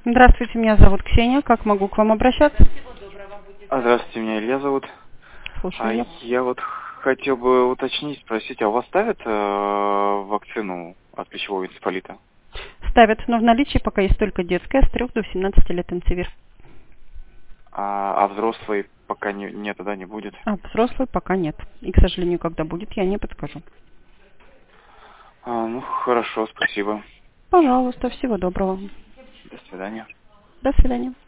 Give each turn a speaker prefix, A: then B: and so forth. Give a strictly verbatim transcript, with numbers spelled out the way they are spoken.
A: Здравствуйте, меня зовут Ксения. Как могу к вам обращаться?
B: А, Здравствуйте, меня Илья зовут.
A: Слушаю
B: А
A: я.
B: я вот хотел бы уточнить, спросить, а у вас ставят э, вакцину от пищевого энцефалита?
A: Ставят, но в наличии пока есть только детская с трёх до семнадцати лет инцивир.
B: А, а взрослый пока не, нет, да, не будет?
A: А взрослый пока нет. И, к сожалению, когда будет, я не подскажу.
B: А, ну, хорошо, спасибо.
A: Пожалуйста, всего доброго.
B: До свидания.
A: До свидания.